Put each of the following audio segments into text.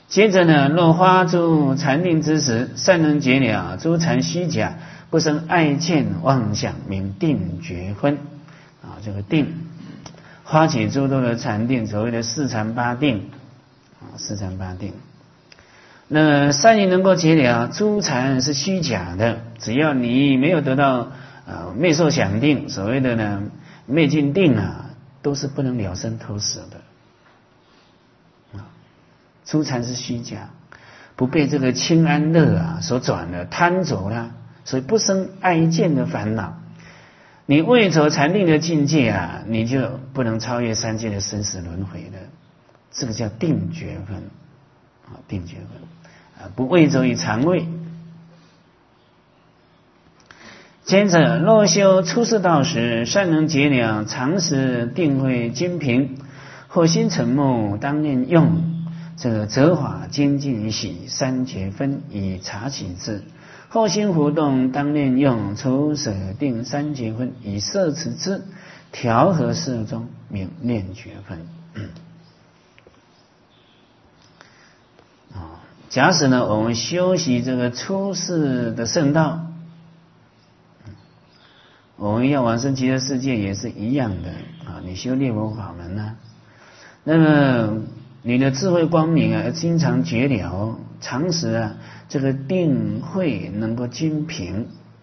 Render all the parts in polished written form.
接着呢，若发诸禅定之时，善能解了诸禅虚假，不生爱见妄想，名定觉分。这个定发起诸多的禅定，所谓的四禅八定四禅八定。那善于能够解了诸禅是虚假的，只要你没有得到灭受想定，所谓的呢灭尽定都是不能了生脱死的。诸禅是虚假，不被这个清安乐所转了，贪着了，所以不生爱见的烦恼。你未走禅定的境界你就不能超越三界的生死轮回了。这个叫定觉分定觉分不未走于禅位。接着，若修出世道时，善能解了常识定慧精平，或心沉默，当念用这个折法精进于喜三觉分，以察起之；后心浮动，当念用除舍定三觉分，以摄持之，调和适中，名念觉分。假使呢，我们修习这个出世的圣道，我们要往生极乐世界也是一样的你修涅槃法门那么你的智慧光明要经常觉了常识这个定慧能够精平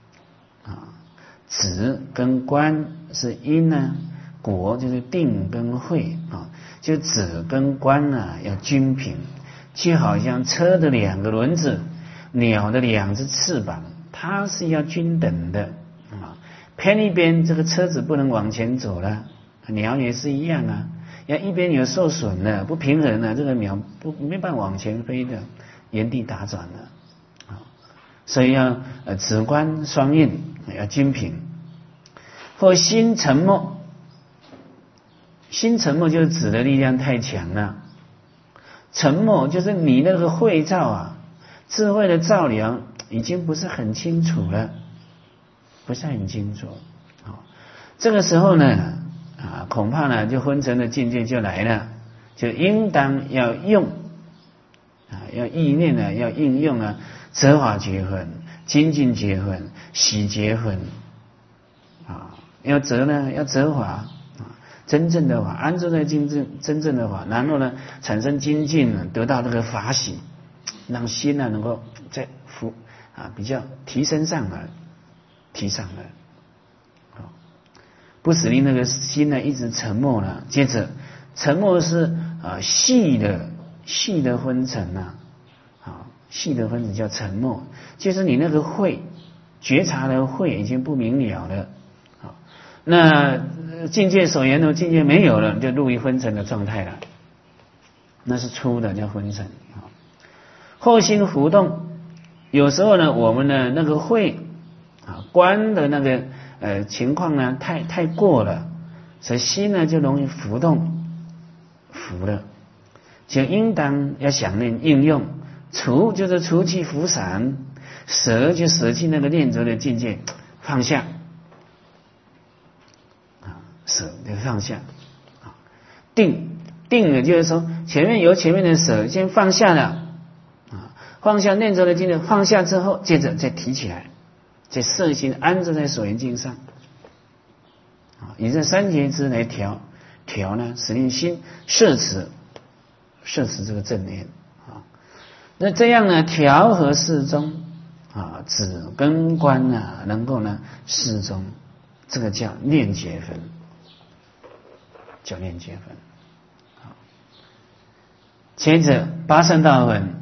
止跟观是因果就是定跟慧就止跟观要均平，就好像车的两个轮子，鸟的两只翅膀，它是要均等的偏一边这个车子不能往前走了，鸟也是一样要一边有受损了不平衡了，这个鸟没办法往前飞的，原地打转了所以要止观双运，要均平。或心沉默，心沉默就是指的力量太强了，沉默就是你那个慧照智慧的照亮已经不是很清楚了，不是很清楚这个时候呢恐怕呢就昏沉的境界就来了，就应当要用要意念要应用折法觉分、精进觉分、喜觉分要折呢要折法真正的法，安住在真正的法，然后呢产生精进，得到这个法喜，让心能够再比较提升上来，提上来不使令那个心一直沉默了。接着沉默是细的昏沉细的分子叫沉默，就是你那个慧觉察的慧已经不明了了那境界所言的境界没有了，就入于昏沉的状态了，那是粗的叫昏沉后心浮动，有时候呢我们的那个慧观的那个情况呢太过了，所以心呢就容易浮动浮了，就应当要想念应用。除就是除去浮散，舍就舍弃那个念着的境界，放下舍就放下定了就是说前面由前面的舍先放下了放下念着的境界，放下之后接着再提起来，再摄心安住在所缘境上以这三觉支来调呢，使令心摄持这个正念那这样呢调和适中止跟观能够呢适中，这个叫念觉分，叫念觉分接着八圣道分，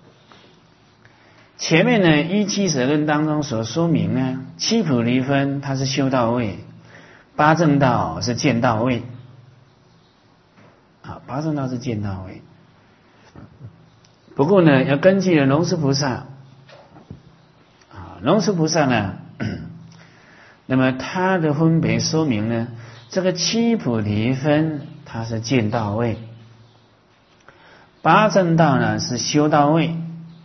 前面呢依七舍论当中所说明七普离分它是修道位，八正道是见道位八正道是见道位。不过呢要根据龙树菩萨龙树菩萨呢那么他的分别说明呢，这个七普离分它是见道位，八正道呢是修道位，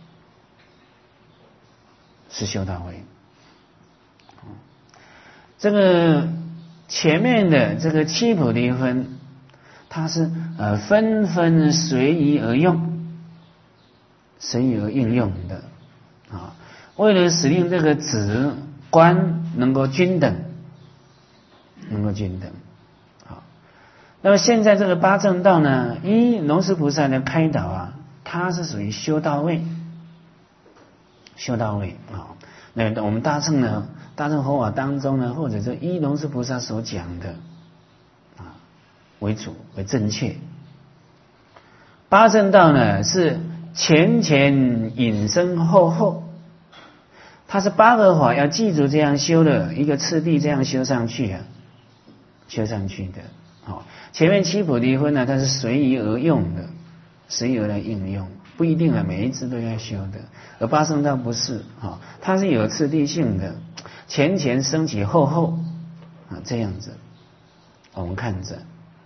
这个前面的这个七普离分它是纷纷随意而用随意而应用的啊。为了使令这个止观能够均等，好。那么现在这个八正道呢，依龙树菩萨的开导啊，它是属于修到位啊。那我们大乘呢，大乘佛法当中呢，或者是依龙树菩萨所讲的啊为主为正确。八正道呢是前引申后，它是八个法要记住这样修的一个次第，这样修上去的。好，前面七菩提分呢，它是随意而用的，随意而来应用，不一定每一支都要修的。而八正道不是啊，它是有次第性的，前升起后啊，这样子。我们看着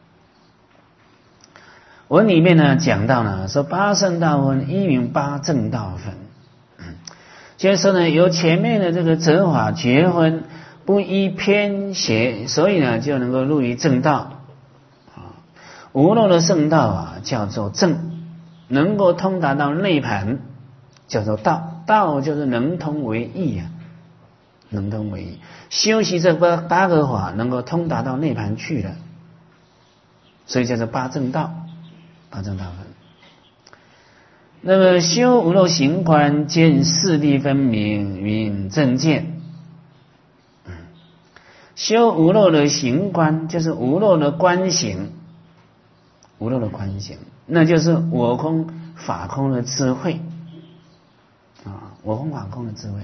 文里面呢讲到呢，说八圣道分一名八正道分，就是说呢，由前面的这个择法觉分不依偏邪，所以呢就能够入于正道啊。无漏的圣道啊叫做正，能够通达到内盘叫做道，道就是能通为义啊，能通为义。修习这八个法能够通达到内盘去了，所以叫做八正道。八正道分。那么修无漏行观，见四谛分明，云正见。修无漏的行观，就是无漏的观行，那就是我空法空的智慧啊，我空法空的智慧。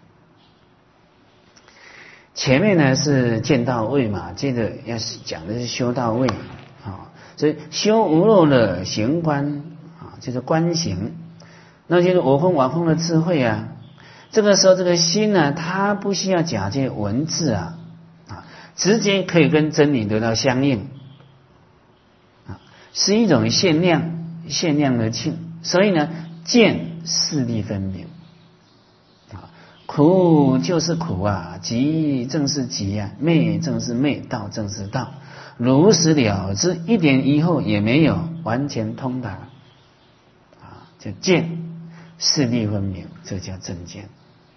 前面呢是见到位嘛，接着要讲的是修到位啊，所以修无漏的行观啊，就是观行，那就是我空法空的智慧啊。这个时候这个心呢，它不需要假借文字啊，直接可以跟真理得到相应啊，是一种限量的境。所以呢，见四谛分明啊，苦就是苦啊，集正是集啊，昧正是昧，道正是道，如实了之，一点疑惑也没有，完全通达啊，就见四谛分明，这叫正见。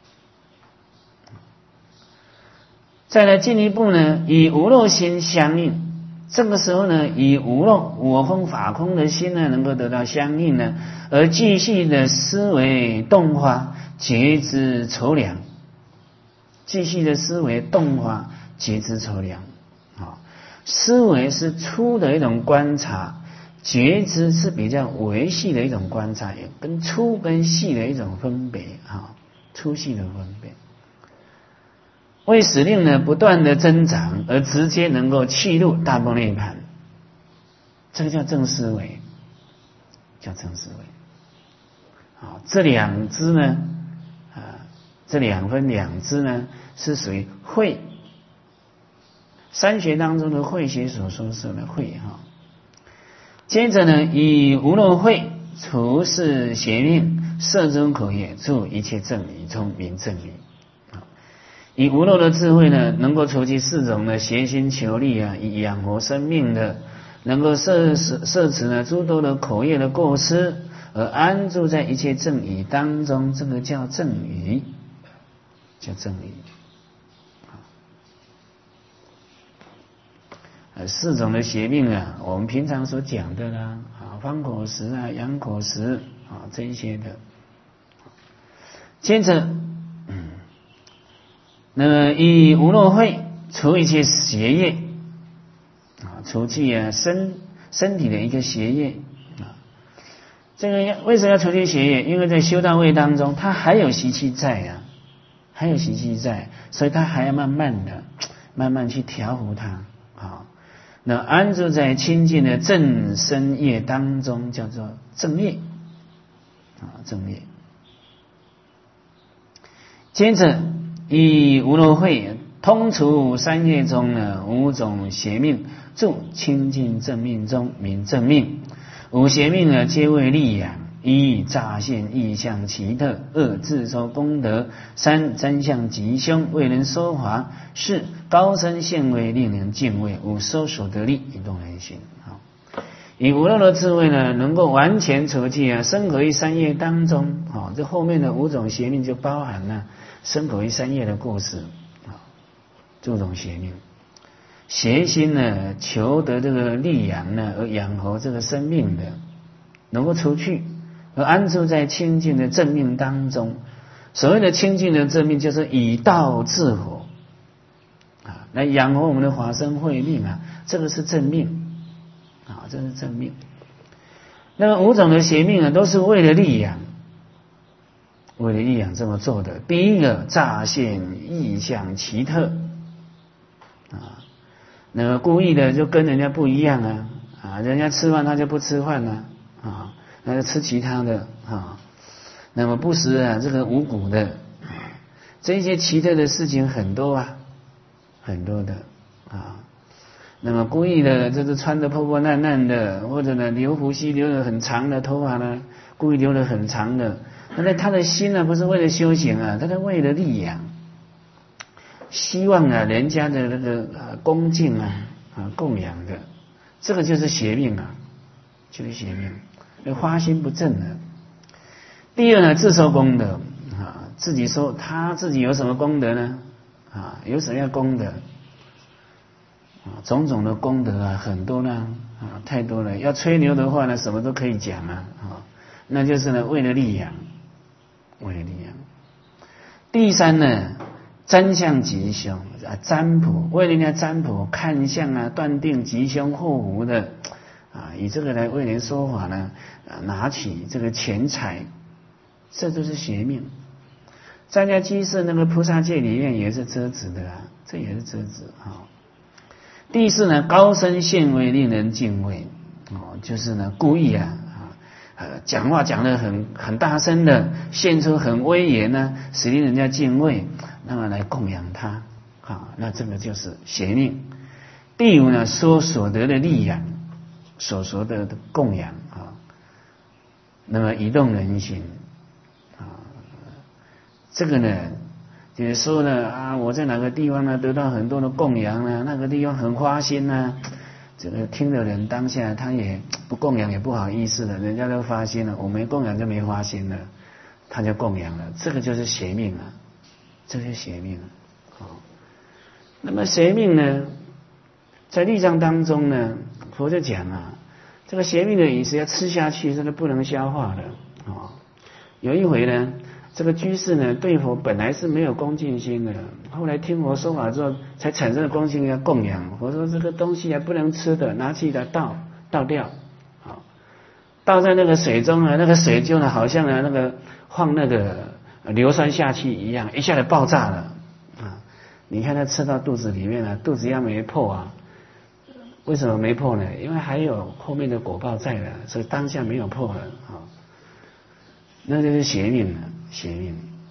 再来进一步呢，以无漏心相应，这个时候呢，以无漏我空法空的心呢，能够得到相应呢，而继续的思维动化，觉知筹量，继续的思维动化，觉知筹量啊。思维是粗的一种观察，觉知是比较微细的一种观察，也跟粗跟细的一种分别啊，粗细的分别。为使令呢不断的增长，而直接能够契入大般涅槃，这个叫正思维，叫正思维。好，这两支呢，这两支呢是属于慧，三学当中的慧学所说是的慧哈。接着呢，以无漏慧除是邪命，摄中口业，助一切正理，聪明正理。以无漏的智慧呢，能够除去四种的邪心求利啊，以养活生命的，能够摄持呢诸多的口业的过失，而安住在一切正语当中，这个叫正语，叫正语。四种的邪命啊，我们平常所讲的啦，方口食啊、阳口食啊这一些的。接着。那么以无漏慧除一切邪业啊，除去身体的一个邪业啊。这个为什么要除去邪业？因为在修道位当中，它还有习气在啊，所以它还要慢慢去调伏它啊。那安住在清净的正身业当中，叫做正业啊，正业。接着。以无漏慧通除三业中呢五种邪命，助清净正命中名正命。五邪命呢皆为利养：一乍现异象奇特；二自受功德；三真相吉凶，为人说法；四高深现为令人敬畏；五收所得利，以动人心。好， 以无漏的智慧呢，能够完全除去身口意三业当中，这后面的5种邪命就包含了身口意三业的故事，这种邪命。邪心呢，求得这个利养呢，而养活这个生命的，能够除去，而安住在清净的正命当中。所谓的清净的正命，就是以道治火，来养活我们的法身慧命这个是正命，这是正命。那么5种的邪命都是为了利养，这么做的。第一个，乍现异象奇特，那么故意的就跟人家不一样人家吃饭他就不吃饭那就吃其他的那么不食这个五谷的这些奇特的事情很多很多的那么故意的就是穿得破破烂烂的，或者呢留胡须留得很长的头发呢，故意留得很长的，那他的心不是为了修行他是为了利养，希望人家的那个恭敬供养的，这个就是邪命就是邪命，花心不正的。第二呢，自受功德自己说他自己有什么功德呢有什么样功德种种的功德很多呢太多了，要吹牛的话呢什么都可以讲那就是呢为了利养，第三呢，占相吉凶占卜，为人家占卜看相断定吉凶祸福的以这个来为人说法呢拿取这个钱财，这都是邪命。在家居士那个菩萨戒里面也是遮止的这也是遮止第四呢，高声现威令人敬畏就是呢故意讲话讲得很大声的，现出很威严使令人家敬畏，那么来供养他那这个就是邪命。第五呢，说所得的利养，所得的供养那么移动人心这个呢就是说呢我在哪个地方呢得到很多的供养那个地方很花心这个听的人当下他也不供养也不好意思了，人家都发心了，我没供养就没花心了，他就供养了，这个就是邪命这是邪命那么邪命呢，在律藏当中呢，佛就讲这个邪命的饮食要吃下去，这个不能消化的有一回呢，这个居士呢对佛本来是没有恭敬心的，后来听佛说法之后才产生了恭敬心要供养。佛说这个东西不能吃的，拿去倒掉倒在那个水中那个水就好像那个放那个硫酸下去一样，一下子爆炸了你看他吃到肚子里面肚子要没破为什么没破呢？因为还有后面的果报在了，所以当下没有破了那就是邪命邪命。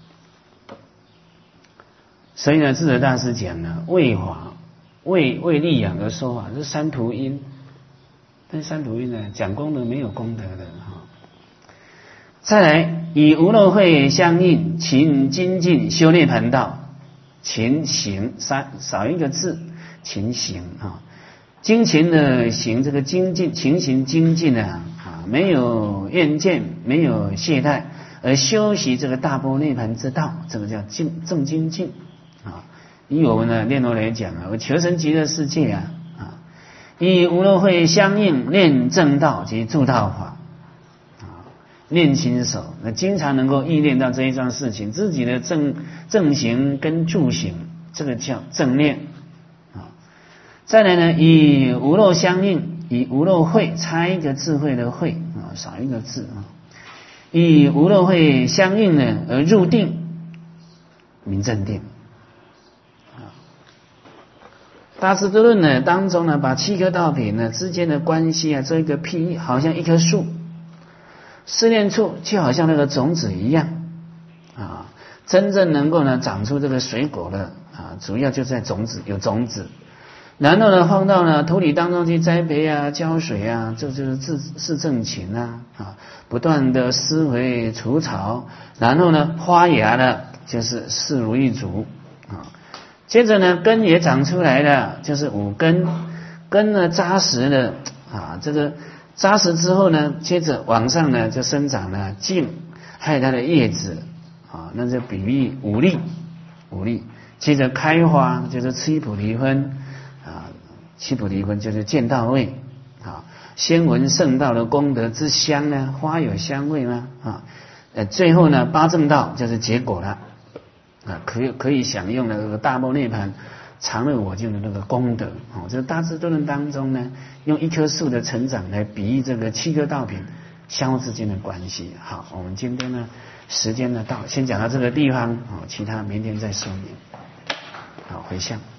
所以呢，智者大师讲为法为利养而说法，是三途因。但三途因呢，讲功德没有功德的再来，以无漏慧相应，勤精进修涅盘道。勤行少一个字，勤行精勤的行，这个精进勤行精进没有厌倦，没有懈怠，而修习这个大般涅盘之道，这个叫正精进以我们念头来讲我求生极乐世界以无漏慧相应，念正道及助道法念心手，那经常能够意念到这一桩事情，自己的正行跟助行，这个叫正念再来呢，以无漏相应，以无漏慧，差一个智慧的慧少一个字以无漏慧相应呢而入定，名正定大智度论呢当中呢，把7颗道品呢之间的关系做一个譬喻，好像一棵树，试炼处就好像那个种子一样真正能够呢长出这个水果的主要就在种子，有种子，然后呢放到土里当中去栽培浇水这就是是正勤不断的施肥除草，然后呢发芽了就是事如意足接着呢根也长出来了，就是5根，根呢扎实了这个扎实之后呢，接着往上呢就生长了茎，还有它的叶子啊，那就比喻五力。接着开花就是七菩提分啊，七菩提分就是见到位啊。先闻圣道的功德之香呢，花有香味吗？啊，最后呢八正道就是结果了啊，可以享用的这个大般涅槃常乐我净的那个功德哦。这个大智度论当中呢，用一棵树的成长来比喻这个七颗道品相互之间的关系。好，我们今天呢时间呢到，先讲到这个地方哦，其他明天再说明。好，回向。